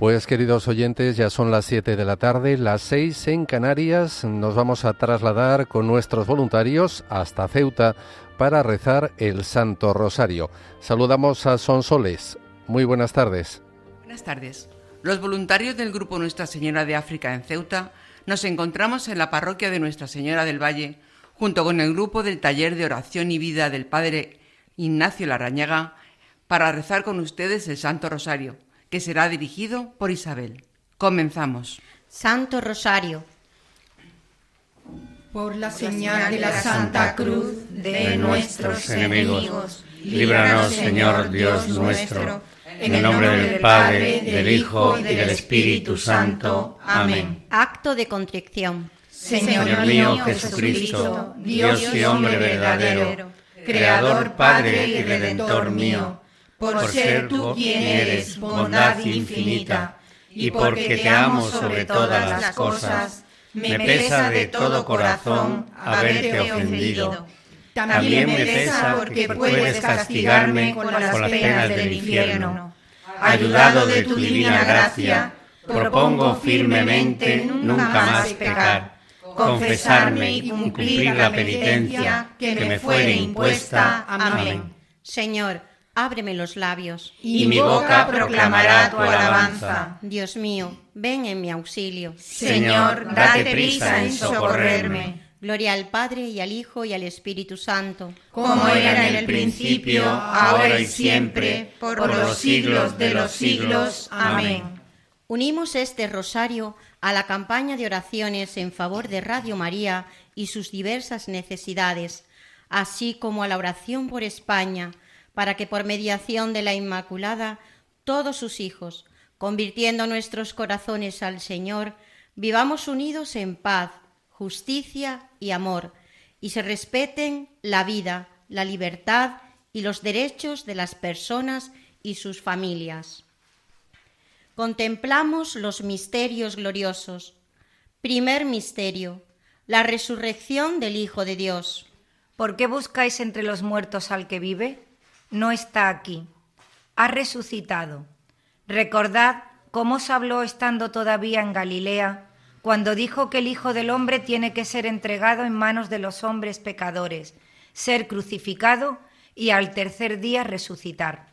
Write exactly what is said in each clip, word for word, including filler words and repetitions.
Pues queridos oyentes, ya son las siete de la tarde, las seis en Canarias. Nos vamos a trasladar con nuestros voluntarios hasta Ceuta para rezar el Santo Rosario. Saludamos a Sonsoles. Muy buenas tardes. Buenas tardes. Los voluntarios del Grupo Nuestra Señora de África en Ceuta nos encontramos en la parroquia de Nuestra Señora del Valle, junto con el grupo del Taller de Oración y Vida del Padre Ignacio Larrañaga, para rezar con ustedes el Santo Rosario, que será dirigido por Isabel. Comenzamos. Santo Rosario. Por la señal de la Santa Cruz de nuestros enemigos, líbranos, Señor Dios nuestro, en el nombre del Padre, del Hijo y del Espíritu Santo. Amén. Acto de contrición. Señor mío Jesucristo, Dios y hombre verdadero, Creador, Padre y Redentor mío, por ser tú quien eres bondad infinita, y porque te amo sobre todas las cosas, me pesa de todo corazón haberte ofendido. También me pesa porque puedes castigarme con las penas del infierno. Ayudado de tu divina gracia, propongo firmemente nunca más pecar, confesarme y cumplir la penitencia que me fuere impuesta. Amén. Señor, ábreme los labios, y mi boca proclamará tu alabanza. Dios mío, ven en mi auxilio. Señor, date prisa en socorrerme. Gloria al Padre, y al Hijo, y al Espíritu Santo. Como era en el principio, ahora y siempre, por los siglos de los siglos. Amén. Unimos este rosario a la campaña de oraciones en favor de Radio María y sus diversas necesidades, así como a la oración por España, para que por mediación de la Inmaculada, todos sus hijos, convirtiendo nuestros corazones al Señor, vivamos unidos en paz, justicia y amor, y se respeten la vida, la libertad y los derechos de las personas y sus familias. Contemplamos los misterios gloriosos. Primer misterio, la resurrección del Hijo de Dios. ¿Por qué buscáis entre los muertos al que vive? No está aquí, ha resucitado. Recordad cómo os habló estando todavía en Galilea, cuando dijo que el Hijo del Hombre tiene que ser entregado en manos de los hombres pecadores, ser crucificado y al tercer día resucitar.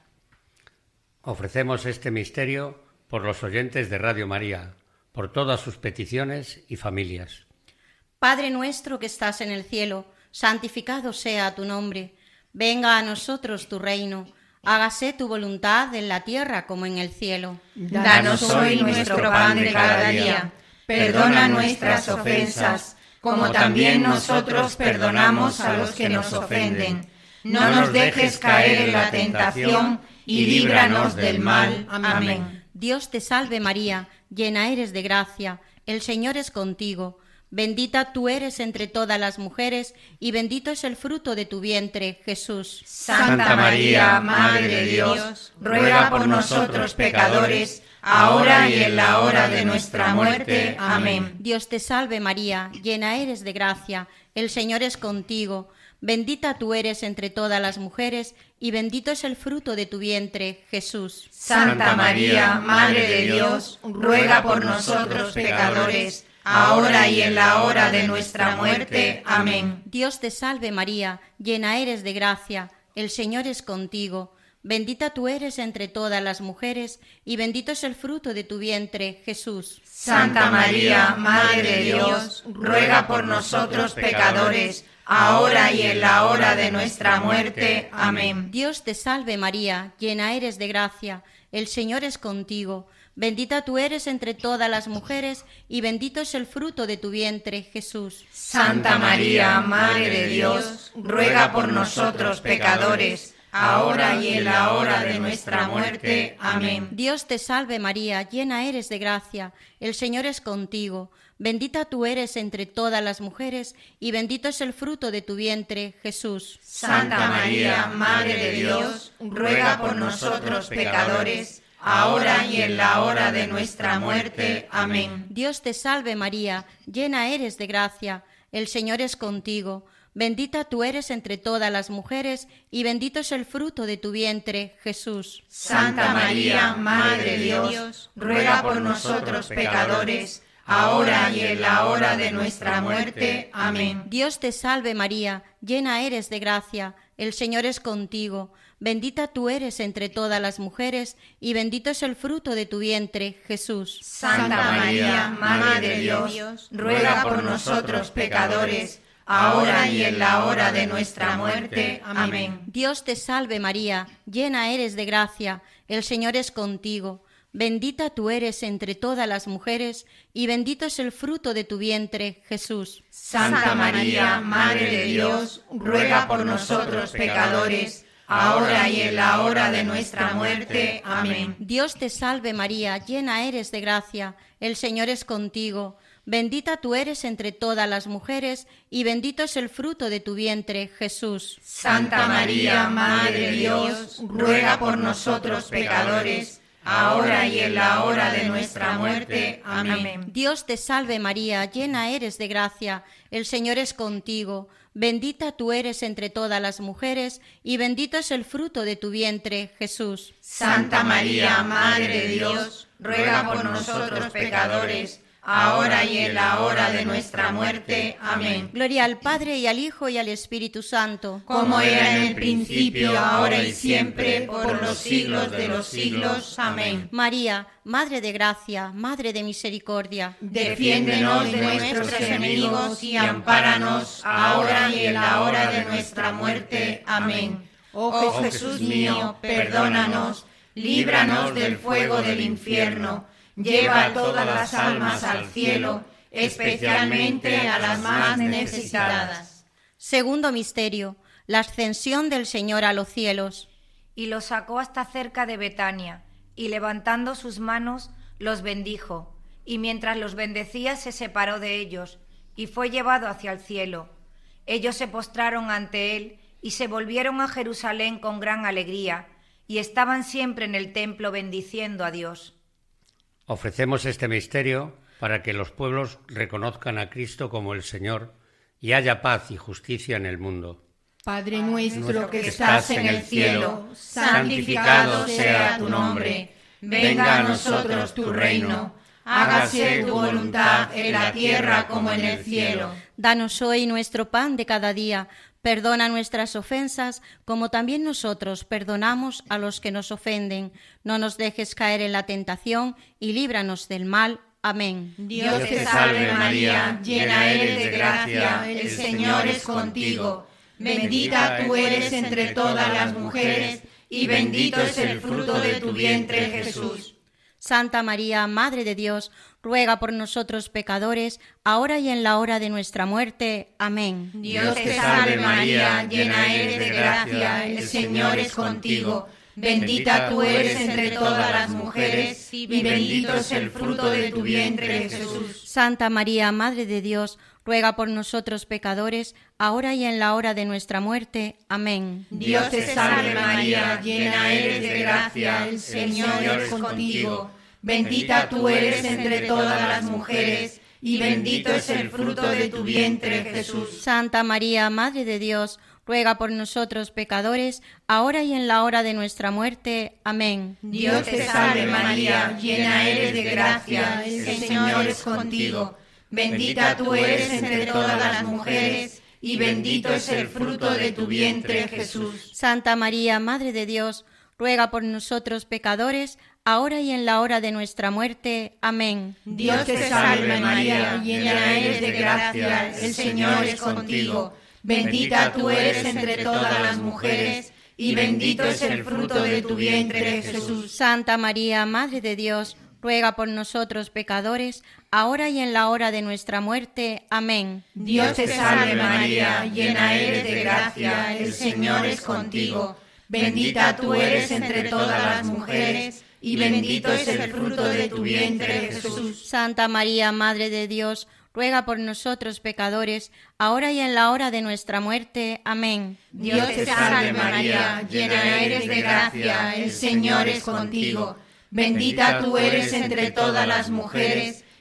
Ofrecemos este misterio por los oyentes de Radio María, por todas sus peticiones y familias. Padre nuestro que estás en el cielo, santificado sea tu nombre. Venga a nosotros tu reino, hágase tu voluntad en la tierra como en el cielo. Danos hoy nuestro pan de cada día. Perdona nuestras ofensas, como también nosotros perdonamos a los que nos ofenden. No nos dejes caer en la tentación y líbranos del mal. Amén. Dios te salve María, llena eres de gracia, el Señor es contigo. Bendita tú eres entre todas las mujeres, y bendito es el fruto de tu vientre, Jesús. Santa María, Madre de Dios, ruega por nosotros pecadores, ahora y en la hora de nuestra muerte. Amén. Dios te salve María, llena eres de gracia, el Señor es contigo. Bendita tú eres entre todas las mujeres, y bendito es el fruto de tu vientre, Jesús. Santa María, Madre de Dios, ruega por nosotros pecadores, ahora y en la hora de nuestra muerte. Amén. Dios te salve María, llena eres de gracia, el Señor es contigo. Bendita tú eres entre todas las mujeres, y bendito es el fruto de tu vientre, Jesús. Santa María, Madre de Dios, ruega por nosotros pecadores, ahora y en la hora de nuestra muerte. Amén. Dios te salve María, llena eres de gracia, el Señor es contigo. Bendita tú eres entre todas las mujeres, y bendito es el fruto de tu vientre, Jesús. Santa María, Madre de Dios, ruega por nosotros pecadores, ahora y en la hora de nuestra muerte. Amén. Dios te salve María, llena eres de gracia, el Señor es contigo. Bendita tú eres entre todas las mujeres, y bendito es el fruto de tu vientre, Jesús. Santa María, Madre de Dios, ruega por nosotros pecadores, ahora y en la hora de nuestra muerte. Amén. Dios te salve María, llena eres de gracia, el Señor es contigo. Bendita tú eres entre todas las mujeres, y bendito es el fruto de tu vientre, Jesús. Santa María, Madre de Dios, ruega por nosotros pecadores, ahora y en la hora de nuestra muerte. Amén. Dios te salve María, llena eres de gracia, el Señor es contigo. Bendita tú eres entre todas las mujeres, y bendito es el fruto de tu vientre, Jesús. Santa María, Madre de Dios, ruega por nosotros pecadores, ahora y en la hora de nuestra muerte. Amén. Dios te salve María, llena eres de gracia, el Señor es contigo. Bendita tú eres entre todas las mujeres, y bendito es el fruto de tu vientre, Jesús. Santa María, Madre de Dios, ruega por nosotros pecadores, ahora y en la hora de nuestra muerte. Amén. Dios te salve María, llena eres de gracia, el Señor es contigo. Bendita tú eres entre todas las mujeres, y bendito es el fruto de tu vientre, Jesús. Santa María, Madre de Dios, ruega por nosotros pecadores, ahora y en la hora de nuestra muerte. Amén. Dios te salve María, llena eres de gracia, el Señor es contigo. Bendita tú eres entre todas las mujeres, y bendito es el fruto de tu vientre, Jesús. Santa María, Madre de Dios, ruega por nosotros pecadores, ahora y en la hora de nuestra muerte. Amén. Gloria al Padre, y al Hijo, y al Espíritu Santo. Como era en el principio, ahora y siempre, por los siglos de los siglos. Amén. María, Madre de gracia, Madre de misericordia, defiéndenos de nuestros enemigos y ampáranos ahora y en la hora de nuestra muerte. Amén. Oh Jesús mío, perdónanos, líbranos del fuego del infierno, lleva todas las almas al cielo, especialmente a las más necesitadas. Segundo misterio, la ascensión del Señor a los cielos. Y los sacó hasta cerca de Betania, y levantando sus manos, los bendijo, y mientras los bendecía se separó de ellos, y fue llevado hacia el cielo. Ellos se postraron ante él, y se volvieron a Jerusalén con gran alegría, y estaban siempre en el templo bendiciendo a Dios. Ofrecemos este misterio para que los pueblos reconozcan a Cristo como el Señor y haya paz y justicia en el mundo. Padre nuestro que estás en el cielo, santificado sea tu nombre. Venga a nosotros tu reino. Hágase tu voluntad en la tierra como en el cielo. Danos hoy nuestro pan de cada día. Perdona nuestras ofensas, como también nosotros perdonamos a los que nos ofenden. No nos dejes caer en la tentación, y líbranos del mal. Amén. Dios te salve María, llena eres de gracia, el Señor es contigo. Bendita tú eres entre todas las mujeres, y bendito es el fruto de tu vientre, Jesús. Santa María, Madre de Dios, ruega por nosotros pecadores, ahora y en la hora de nuestra muerte. Amén. Dios te salve María, llena eres de gracia, el Señor es contigo. Bendita tú eres entre todas las mujeres, y bendito es el fruto de tu vientre, Jesús. Santa María, Madre de Dios, ruega por nosotros pecadores, ahora y en la hora de nuestra muerte. Amén. Dios te salve María, llena eres de gracia, el Señor es contigo. Bendita tú eres entre todas las mujeres, y bendito es el fruto de tu vientre, Jesús. Santa María, Madre de Dios, ruega por nosotros pecadores, ahora y en la hora de nuestra muerte. Amén. Dios te salve María, llena eres de gracia, el Señor es contigo. Bendita tú eres entre todas las mujeres, y bendito es el fruto de tu vientre, Jesús. Santa María, Madre de Dios, ruega por nosotros pecadores, ahora y en la hora de nuestra muerte. Amén. Dios te salve María, llena eres de gracia, el Señor es contigo. Bendita tú eres entre todas las mujeres, y bendito es el fruto de tu vientre, Jesús. Santa María, Madre de Dios, ruega por nosotros pecadores, ahora y en la hora de nuestra muerte. Amén. Dios te salve María, llena eres de gracia, el Señor es contigo. Bendita tú eres entre todas las mujeres, y bendito es el fruto de tu vientre, Jesús. Santa María, Madre de Dios, ruega por nosotros pecadores, ahora y en la hora de nuestra muerte. Amén. Dios te salve María, llena eres de gracia, el Señor es contigo. Bendita tú eres entre todas las mujeres,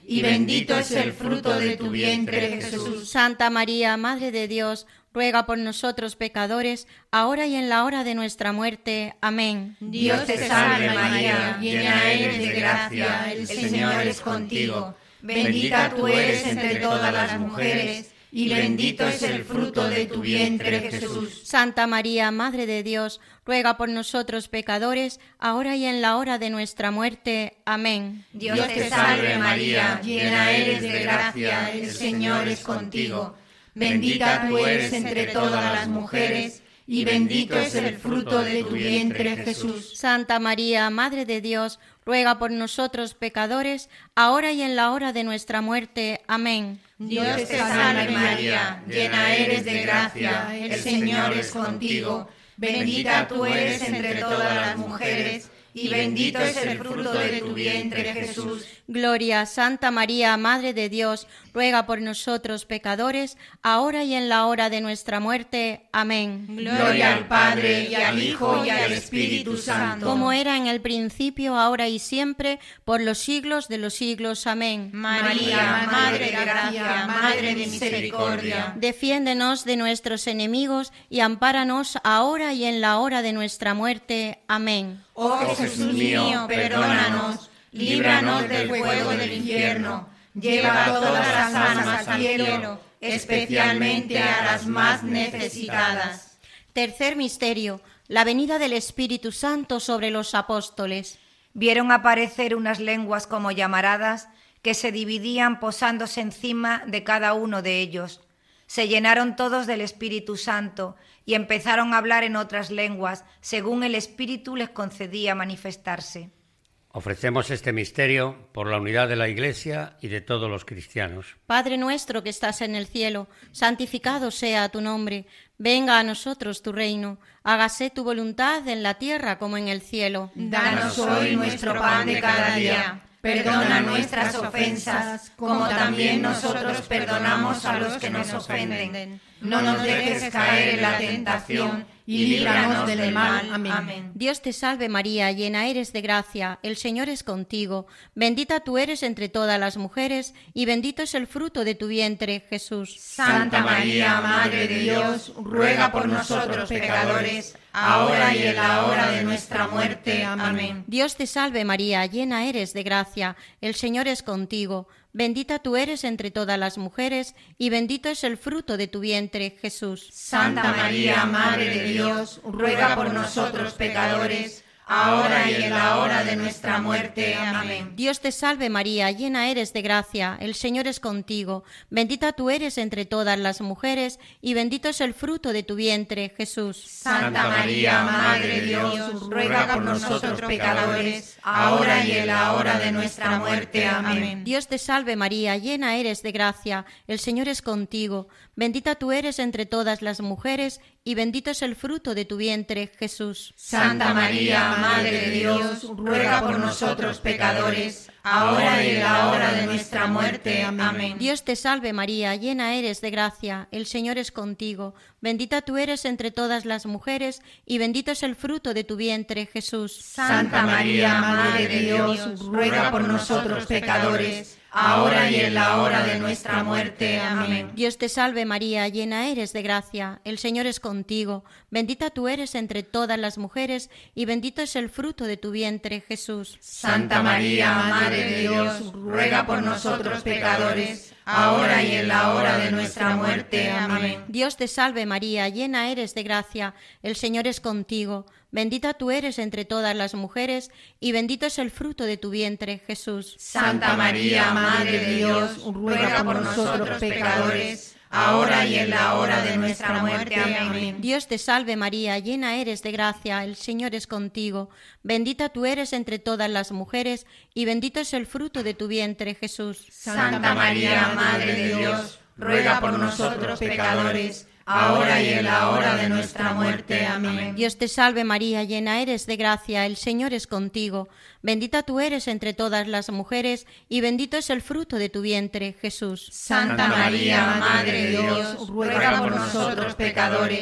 y bendito es el fruto de tu vientre, Jesús. Santa María, Madre de Dios, ruega por nosotros pecadores, ahora y en la hora de nuestra muerte. Amén. Dios te salve María, llena eres de gracia, el Señor es contigo. Bendita tú eres entre todas las mujeres, y bendito es el fruto de tu vientre, Jesús. Santa María, Madre de Dios, ruega por nosotros pecadores, ahora y en la hora de nuestra muerte. Amén. Dios te salve María, llena eres de gracia, el Señor es contigo. Bendita tú eres entre todas las mujeres, y bendito es el fruto de tu vientre, Jesús. Santa María, Madre de Dios, ruega por nosotros pecadores, ahora y en la hora de nuestra muerte. Amén. Dios te salve María, llena eres de gracia, el Señor es contigo. Bendita tú eres entre todas las mujeres, y bendito es el fruto de tu vientre, Jesús. Gloria, Santa María, Madre de Dios, ruega por nosotros pecadores, ahora y en la hora de nuestra muerte. Amén. Gloria al Padre, y al Hijo, y al Espíritu Santo. Como era en el principio, ahora y siempre, por los siglos de los siglos. Amén. María, Madre de gracia, Madre de misericordia. Defiéndenos de nuestros enemigos y ampáranos ahora y en la hora de nuestra muerte. Amén. Oh Jesús mío, perdónanos, líbranos del fuego del infierno, lleva a todas las almas al cielo, especialmente a las más necesitadas. Tercer misterio, la venida del Espíritu Santo sobre los apóstoles. Vieron aparecer unas lenguas como llamaradas que se dividían posándose encima de cada uno de ellos. Se llenaron todos del Espíritu Santo y empezaron a hablar en otras lenguas, según el Espíritu les concedía manifestarse. Ofrecemos este misterio por la unidad de la Iglesia y de todos los cristianos. Padre nuestro que estás en el cielo, santificado sea tu nombre. Venga a nosotros tu reino. Hágase tu voluntad en la tierra como en el cielo. Danos hoy nuestro pan de cada día. Perdona nuestras ofensas, como también nosotros perdonamos a los que nos ofenden. No nos dejes caer en la tentación y líbranos del mal. Amén. Dios te salve María, llena eres de gracia, el Señor es contigo. Bendita tú eres entre todas las mujeres, y bendito es el fruto de tu vientre, Jesús. Santa María, Madre de Dios, ruega por nosotros pecadores, ahora y en la hora de nuestra muerte. Amén. Dios te salve María, llena eres de gracia, el Señor es contigo. Bendita tú eres entre todas las mujeres, y bendito es el fruto de tu vientre, Jesús. Santa María, Madre de Dios, ruega por nosotros pecadores, ahora y en la hora de nuestra muerte. Amén. Dios te salve María, llena eres de gracia, el Señor es contigo. Bendita tú eres entre todas las mujeres, y bendito es el fruto de tu vientre, Jesús. Santa María, Madre de Dios, ruega por nosotros pecadores, ahora y en la hora de nuestra muerte. Amén. Dios te salve María, llena eres de gracia, el Señor es contigo. Bendita tú eres entre todas las mujeres, y bendito es el fruto de tu vientre, Jesús. Santa María, Madre de Dios, ruega por nosotros pecadores, ahora y en la hora de nuestra muerte. Amén. Dios te salve María, llena eres de gracia, el Señor es contigo. Bendita tú eres entre todas las mujeres, y bendito es el fruto de tu vientre, Jesús. Santa María, Madre de Dios, ruega por nosotros pecadores, ahora y en la hora de nuestra muerte. Amén. Dios te salve María, llena eres de gracia, el Señor es contigo. Bendita tú eres entre todas las mujeres, y bendito es el fruto de tu vientre, Jesús. Santa María, Madre de Dios, ruega por nosotros pecadores, ahora y en la hora de nuestra muerte. Amén. Dios te salve María, llena eres de gracia, el Señor es contigo. Bendita tú eres entre todas las mujeres, y bendito es el fruto de tu vientre, Jesús. Santa María, Madre de Dios, ruega por nosotros pecadores, ahora y en la hora de nuestra muerte. Amén. Dios te salve María, llena eres de gracia, el Señor es contigo. Bendita tú eres entre todas las mujeres, y bendito es el fruto de tu vientre, Jesús. Santa María, Madre de Dios, ruega por nosotros pecadores, ahora y en la hora de nuestra muerte. Amén. Dios te salve María, llena eres de gracia, el Señor es contigo. Bendita tú eres entre todas las mujeres, y bendito es el fruto de tu vientre, Jesús. Santa María, Madre de Dios, ruega por nosotros pecadores,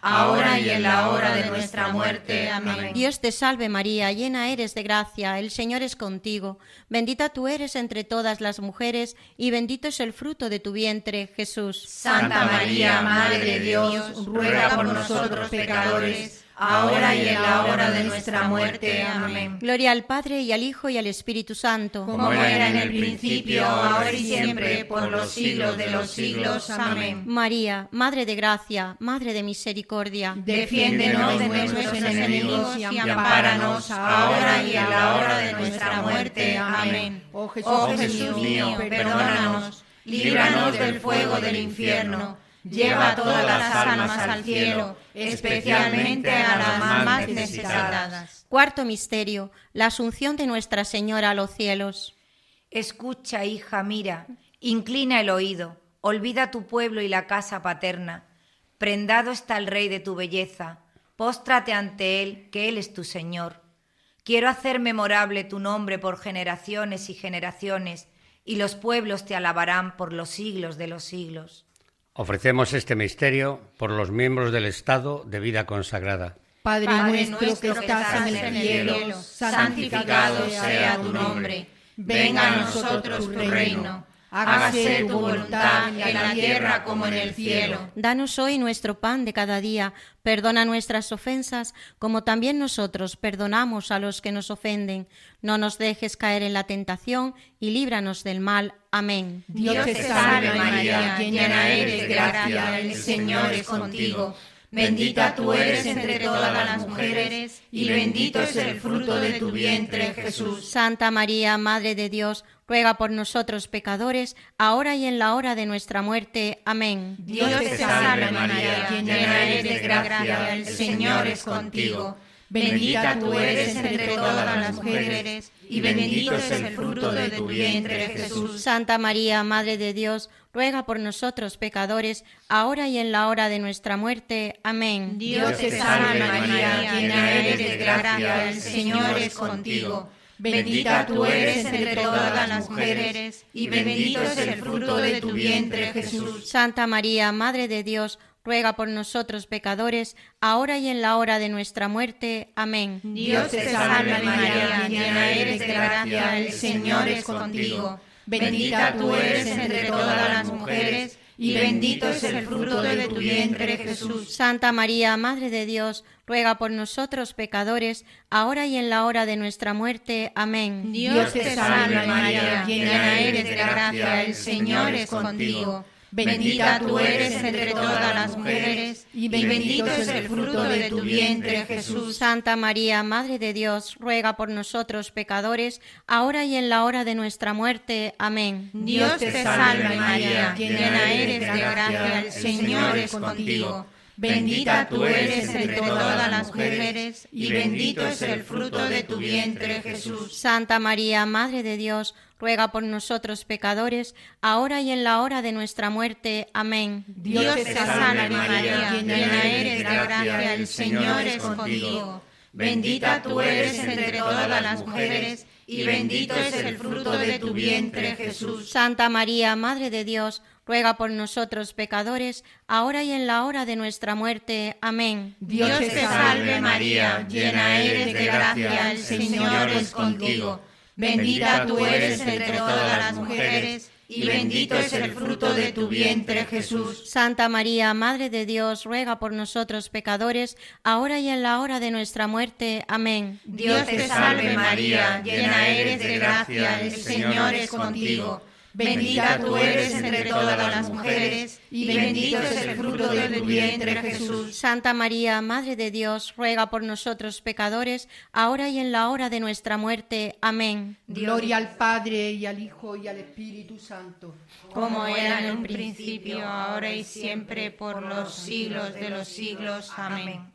ahora y en la hora de nuestra muerte. Amén. Dios te salve María, llena eres de gracia, el Señor es contigo. Bendita tú eres entre todas las mujeres, y bendito es el fruto de tu vientre, Jesús. Santa María, Madre de Dios, ruega por nosotros pecadores, ahora y en la hora de nuestra muerte. Amén. Gloria al Padre, y al Hijo, y al Espíritu Santo. Como era en el principio, ahora y siempre, por los siglos de los siglos. Amén. María, Madre de gracia, Madre de misericordia, defiéndenos de nuestros enemigos y ampáranos ahora y en la hora de nuestra muerte. Amén. Oh Jesús, oh Jesús mío, perdónanos, líbranos del fuego del infierno, lleva todas las almas al cielo, especialmente a las más necesitadas. Cuarto misterio, la asunción de Nuestra Señora a los cielos. Escucha, hija, mira, inclina el oído, olvida tu pueblo y la casa paterna. Prendado está el Rey de tu belleza, póstrate ante él, que él es tu Señor. Quiero hacer memorable tu nombre por generaciones y generaciones, y los pueblos te alabarán por los siglos de los siglos. Ofrecemos este misterio por los miembros del Estado de vida consagrada. Padre, Padre nuestro que estás en el cielo, santificado sea tu nombre. Venga a nosotros tu reino. Hágase tu voluntad en la tierra como en el cielo. Danos hoy nuestro pan de cada día. Perdona nuestras ofensas, como también nosotros perdonamos a los que nos ofenden. No nos dejes caer en la tentación y líbranos del mal. Amén. Dios te salve María, llena eres de gracia, el Señor es contigo. Bendita tú eres entre todas las mujeres, y bendito es el fruto de tu vientre, Jesús. Santa María, Madre de Dios, ruega por nosotros pecadores, ahora y en la hora de nuestra muerte. Amén. Dios te salve María, llena eres de gracia, el Señor es contigo. Bendita tú eres entre todas las mujeres, y bendito es el fruto de tu vientre, Jesús. Santa María, Madre de Dios, ruega por nosotros pecadores, ahora y en la hora de nuestra muerte. Amén. Dios te salve María, llena eres de gracia, el Señor es contigo. Bendita tú eres entre todas las mujeres, y bendito es el fruto de tu vientre, Jesús. Santa María, Madre de Dios, ruega por nosotros pecadores, ahora y en la hora de nuestra muerte. Amén. Dios te salve María, llena eres de gracia, el Señor es contigo. Bendita tú eres entre todas las mujeres, y bendito es el fruto de tu vientre, Jesús. Santa María, Madre de Dios, ruega por nosotros pecadores, ahora y en la hora de nuestra muerte. Amén. Dios te salve María, llena eres de gracia, el Señor es contigo. Bendita tú eres entre todas las mujeres, y bendito es el fruto de tu vientre, Jesús. Santa María, Madre de Dios, ruega por nosotros pecadores, ahora y en la hora de nuestra muerte. Amén. Dios te salve María, llena eres de gracia, el Señor es contigo. Bendita tú eres entre todas las mujeres, y bendito es el fruto de tu vientre, Jesús. Santa María, Madre de Dios, ruega por nosotros pecadores, ahora y en la hora de nuestra muerte. Amén. Dios te salve María, llena eres de gracia, el Señor es contigo. Bendita tú eres entre todas las mujeres, y bendito es el fruto de tu vientre, Jesús. Santa María, Madre de Dios, ruega por nosotros pecadores, ahora y en la hora de nuestra muerte. Amén. Dios te salve María, llena eres de gracia, el Señor es contigo. Bendita tú eres entre todas las mujeres, y bendito es el fruto de tu vientre, Jesús. Santa María, Madre de Dios, ruega por nosotros pecadores, ahora y en la hora de nuestra muerte. Amén. Dios te salve María, llena eres de gracia, el Señor es contigo. Bendita tú eres entre todas las mujeres, y bendito es el fruto de tu vientre, Jesús. Santa María, Madre de Dios, ruega por nosotros pecadores, ahora y en la hora de nuestra muerte. Amén. Gloria al Padre, y al Hijo, y al Espíritu Santo. Como era en un principio, ahora y siempre, por los siglos de los siglos. Amén.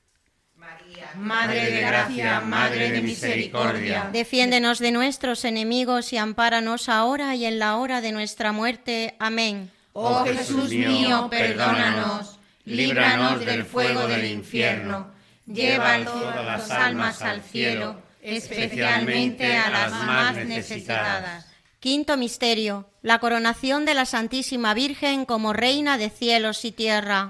Madre de gracia, Madre de misericordia, defiéndenos de nuestros enemigos y ampáranos ahora y en la hora de nuestra muerte. Amén. Oh Jesús mío, perdónanos, líbranos del fuego del infierno, lleva todas las almas al cielo, especialmente a las más necesitadas. Quinto misterio, la coronación de la Santísima Virgen como Reina de cielos y tierra.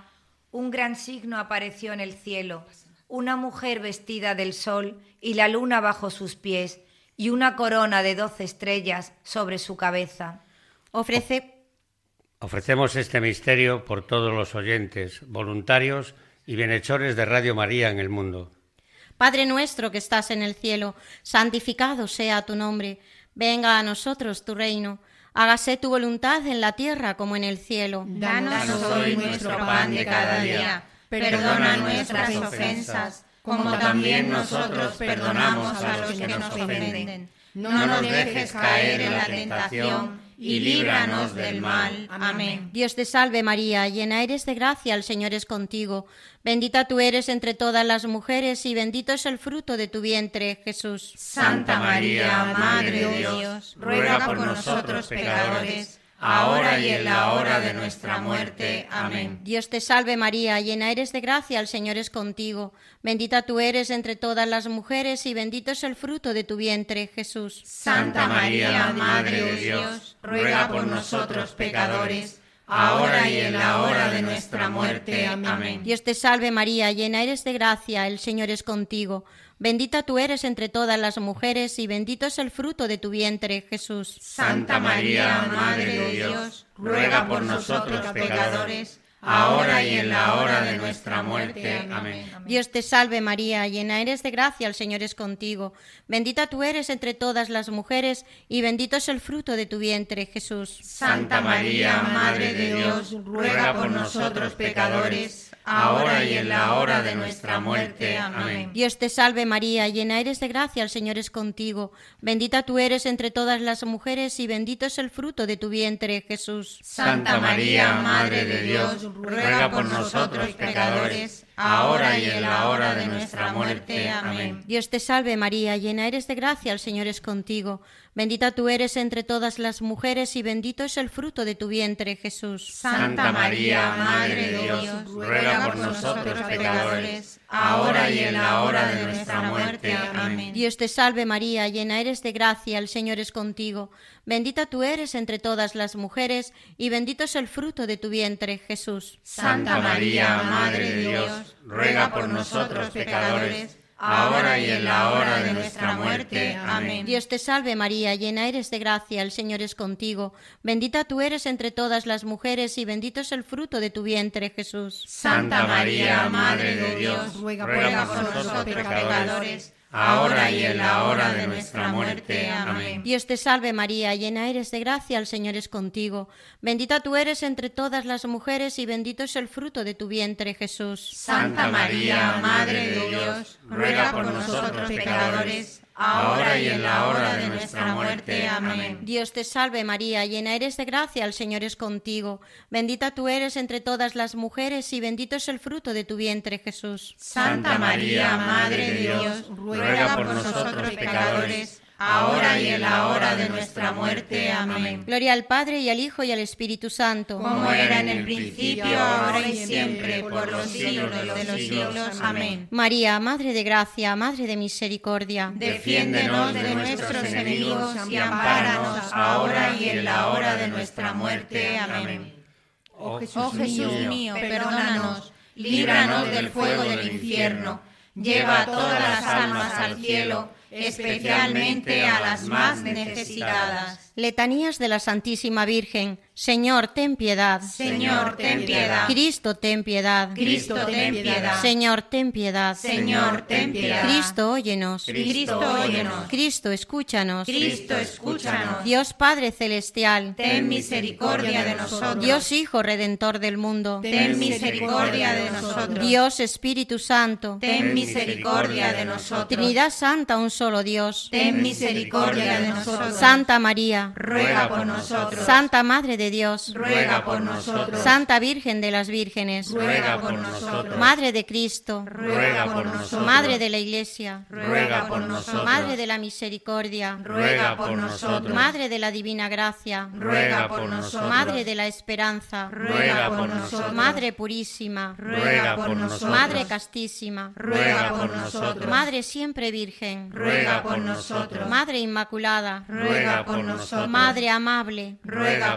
un gran signo apareció en el cielo, una mujer vestida del sol y la luna bajo sus pies, y una corona de doce estrellas sobre su cabeza. Ofrece... Ofrecemos este misterio por todos los oyentes, voluntarios y bienhechores de Radio María en el mundo. Padre nuestro que estás en el cielo, santificado sea tu nombre. Venga a nosotros tu reino. Hágase tu voluntad en la tierra como en el cielo. Danos hoy nuestro pan de cada día. Perdona nuestras ofensas, como también nosotros perdonamos a los que nos ofenden. No nos dejes caer en la tentación y líbranos del mal. Amén. Dios te salve María, llena eres de gracia, el Señor es contigo. Bendita tú eres entre todas las mujeres y bendito es el fruto de tu vientre, Jesús. Santa María, Madre de Dios, ruega por nosotros pecadores, ahora y en la hora de nuestra muerte. Amén. Dios te salve María, llena eres de gracia, el Señor es contigo. Bendita tú eres entre todas las mujeres y bendito es el fruto de tu vientre, Jesús. Santa María, Madre de Dios, ruega por nosotros pecadores, ahora y en la hora de nuestra muerte. Amén. Dios te salve María, llena eres de gracia, el Señor es contigo. Bendita tú eres entre todas las mujeres y bendito es el fruto de tu vientre, Jesús. Santa María, Madre de Dios, ruega por nosotros pecadores, ahora y en la hora de nuestra muerte. Amén. Dios te salve María, llena eres de gracia, el Señor es contigo. Bendita tú eres entre todas las mujeres y bendito es el fruto de tu vientre, Jesús. Santa María, Madre de Dios, ruega por nosotros pecadores, ahora y en la hora de nuestra muerte. Amén. Dios te salve María, llena eres de gracia, el Señor es contigo. Bendita tú eres entre todas las mujeres y bendito es el fruto de tu vientre, Jesús. Santa María, Madre de Dios, ruega por nosotros pecadores, ahora y en la hora de nuestra muerte. Amén. Dios te salve María, llena eres de gracia, el Señor es contigo. Bendita tú eres entre todas las mujeres y bendito es el fruto de tu vientre, Jesús. Santa María, Madre de Dios, ruega por nosotros pecadores, ahora y en la hora de nuestra muerte. Amén. Dios te salve María, llena eres de gracia, el Señor es contigo. Bendita tú eres entre todas las mujeres y bendito es el fruto de tu vientre, Jesús. Santa María, Madre de Dios, ruega por nosotros pecadores, ahora y en la hora de nuestra muerte. Amén. Dios te salve María, llena eres de gracia, el Señor es contigo. Bendita tú eres entre todas las mujeres y bendito es el fruto de tu vientre, Jesús. Santa María, Madre de Dios, ruega por nosotros pecadores, ahora y en la hora de nuestra muerte. Amén. Dios te salve María, llena eres de gracia, el Señor es contigo. Bendita tú eres entre todas las mujeres y bendito es el fruto de tu vientre, Jesús. Santa María, Madre de Dios, ruega por nosotros pecadores, ahora y en la hora de nuestra muerte. Amén. Dios te salve María, llena eres de gracia, el Señor es contigo. Bendita tú eres entre todas las mujeres y bendito es el fruto de tu vientre, Jesús. Santa María, Madre de Dios, ruega por nosotros pecadores, ahora y en la hora de nuestra muerte. Amén. Gloria al Padre y al Hijo y al Espíritu Santo, como era en el principio, ahora y siempre, por los siglos de los siglos. Amén. María, Madre de gracia, Madre de misericordia, defiéndenos de nuestros enemigos y ampáranos ahora y en la hora de nuestra muerte. Amén. Oh Jesús, Oh Jesús mío, perdónanos, líbranos del fuego del infierno, lleva a todas las almas al cielo, especialmente a las más necesitadas. Letanías de la Santísima Virgen. Señor, ten piedad. Señor, ten piedad. Cristo, ten piedad. Cristo, ten piedad. Señor, ten piedad. Señor, ten piedad. Cristo, óyenos. Cristo, óyenos. Cristo, escúchanos. Cristo, escúchanos. Dios Padre Celestial, ten misericordia de nosotros. Dios Hijo Redentor del mundo, ten misericordia de nosotros. Dios Espíritu Santo, ten misericordia de nosotros. Trinidad Santa, un solo Dios, ten misericordia de nosotros. Santa María, ruega por nosotros. Santa Madre de Dios, ruega por nosotros. Santa Virgen de las Vírgenes, ruega por nosotros. Madre de Cristo, ruega por nosotros. Madre de la Iglesia, ruega por nosotros. Madre de la Misericordia, ruega por nosotros. Madre de la Divina Gracia, ruega por nosotros. Madre de la Esperanza, ruega por nosotros. Madre Purísima, ruega por nosotros. Madre Castísima, ruega por nosotros. Madre Siempre Virgen, ruega por nosotros. Madre Inmaculada, ruega por nosotros. Madre Amable, ruega por nosotros.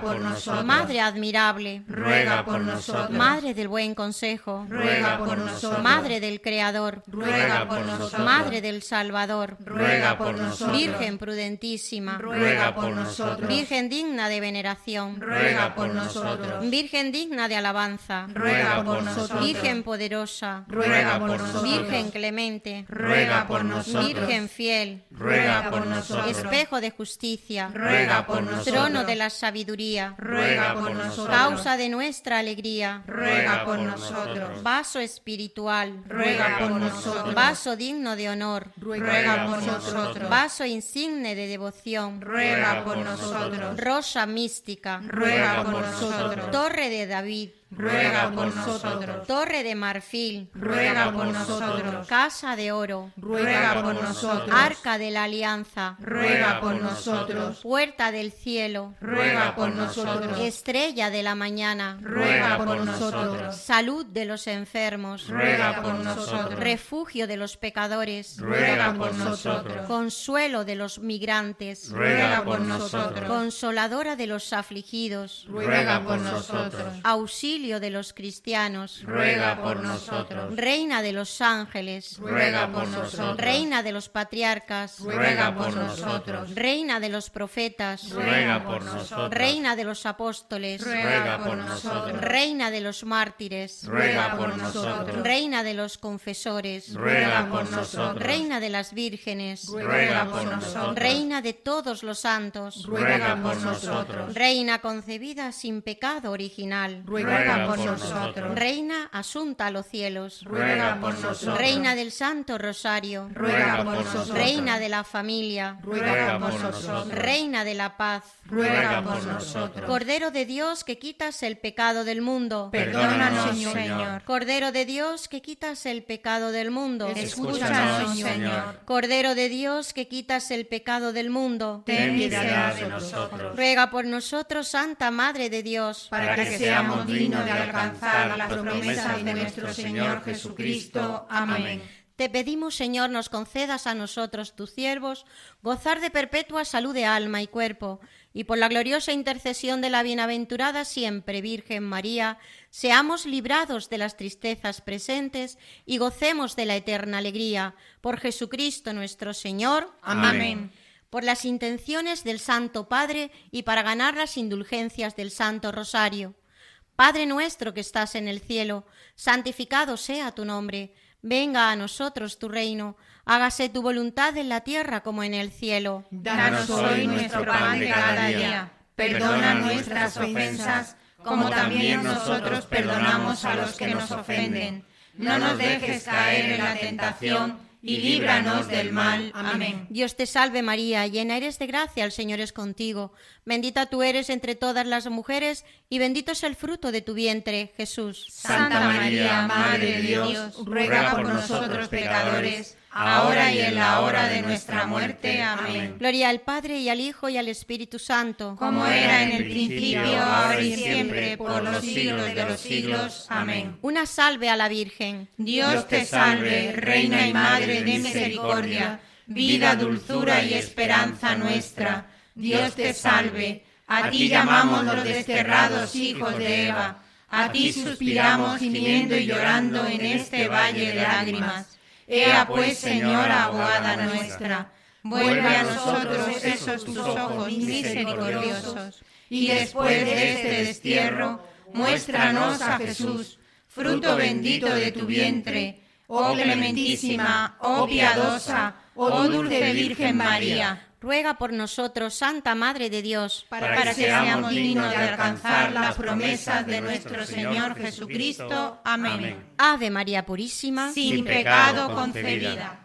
nosotros. Madre admirable, ruega por nosotros. Madre del buen consejo, ruega por nosotros. Madre del Creador, ruega por nosotros. Madre del Salvador, ruega por nosotros. Virgen prudentísima, ruega por nosotros. Virgen digna de veneración, ruega por nosotros. Virgen digna de alabanza, ruega por nosotros. Virgen poderosa, ruega por nosotros. Virgen clemente, ruega por nosotros. Virgen fiel, ruega por nosotros. Espejo de justicia, ruega por nosotros. Trono de la sabiduría, ruega por nosotros. Causa de nuestra alegría, ruega por nosotros. Vaso espiritual, ruega por nosotros. Vaso digno de honor, ruega por nosotros. Vaso insigne de devoción, ruega por nosotros. Rosa mística, ruega por nosotros. Torre de David, ruega por nosotros. Torre de marfil, ruega por nosotros. Casa de oro, ruega por nosotros. Arca de la alianza, ruega por nosotros. Puerta del cielo, ruega por nosotros. Estrella de la mañana, ruega por nosotros. Salud de los enfermos, ruega por nosotros. Refugio de los pecadores, ruega por nosotros. Consuelo de los migrantes, ruega por nosotros. Consoladora de los afligidos, ruega por nosotros. Auxilio de los cristianos, ruega por nosotros. Reina de los ángeles, ruega por nosotros. Reina de los patriarcas, ruega por nosotros. Reina de los profetas, ruega por nosotros. Reina de los apóstoles, ruega por nosotros. Reina de los mártires, ruega por nosotros. Reina de los confesores, ruega por nosotros. Reina de las vírgenes, ruega por nosotros. Reina de todos los santos, ruega por nosotros. Reina concebida sin pecado original, ruega por nosotros. Reina asunta a los cielos, ruega por nosotros. Reina del Santo Rosario, ruega por nosotros. Reina de la familia, ruega por nosotros. Reina de la paz, ruega por nosotros. Cordero de Dios que quitas el pecado del mundo, perdónanos, Señor. Cordero de Dios que quitas el pecado del mundo, escúchanos, Señor. Cordero de Dios que quitas el pecado del mundo, ten piedad de nosotros. Ruega por nosotros, Santa Madre de Dios, para que seamos dignos de alcanzar las promesas de nuestro Señor Jesucristo. Amén. Te pedimos, Señor, nos concedas a nosotros, tus siervos, gozar de perpetua salud de alma y cuerpo, y por la gloriosa intercesión de la bienaventurada siempre Virgen María, seamos librados de las tristezas presentes y gocemos de la eterna alegría. Por Jesucristo nuestro Señor. Amén. Amén. Por las intenciones del Santo Padre y para ganar las indulgencias del Santo Rosario. Padre nuestro que estás en el cielo, santificado sea tu nombre. Venga a nosotros tu reino, hágase tu voluntad en la tierra como en el cielo. Danos hoy nuestro pan de cada día. Perdona nuestras ofensas, como también nosotros perdonamos a los que nos ofenden. No nos dejes caer en la tentación y líbranos del mal. Amén. Dios te salve María, llena eres de gracia, el Señor es contigo. Bendita tú eres entre todas las mujeres y bendito es el fruto de tu vientre, Jesús. Santa María, Madre de Dios, ruega por nosotros pecadores, ahora y en la hora de nuestra muerte. Amén. Gloria al Padre y al Hijo y al Espíritu Santo, como era en el principio, ahora y siempre, por los siglos de los siglos. Amén. Una salve a la Virgen. Dios te salve, Reina y Madre de misericordia, vida, dulzura y esperanza nuestra. Dios te salve, a ti llamamos los desterrados hijos de Eva, a ti suspiramos gimiendo y llorando en este valle de lágrimas. Ea pues, Señora, abogada nuestra, vuelve a nosotros esos tus ojos misericordiosos, y después de este destierro, muéstranos a Jesús, fruto bendito de tu vientre, oh clementísima, oh piadosa, oh dulce Virgen María. Ruega por nosotros, Santa Madre de Dios, para, para que seamos dignos de alcanzar las promesas de nuestro Señor Jesucristo. Amén. Amén. Ave María Purísima, sin, sin pecado concebida.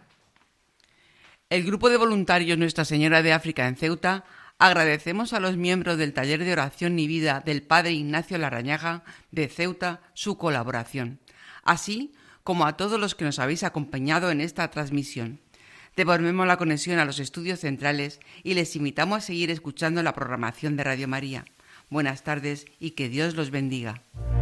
El grupo de voluntarios Nuestra Señora de África en Ceuta agradecemos a los miembros del Taller de Oración y Vida del Padre Ignacio Larrañaga de Ceuta su colaboración, así como a todos los que nos habéis acompañado en esta transmisión. Devolvemos la conexión a los estudios centrales y les invitamos a seguir escuchando la programación de Radio María. Buenas tardes y que Dios los bendiga.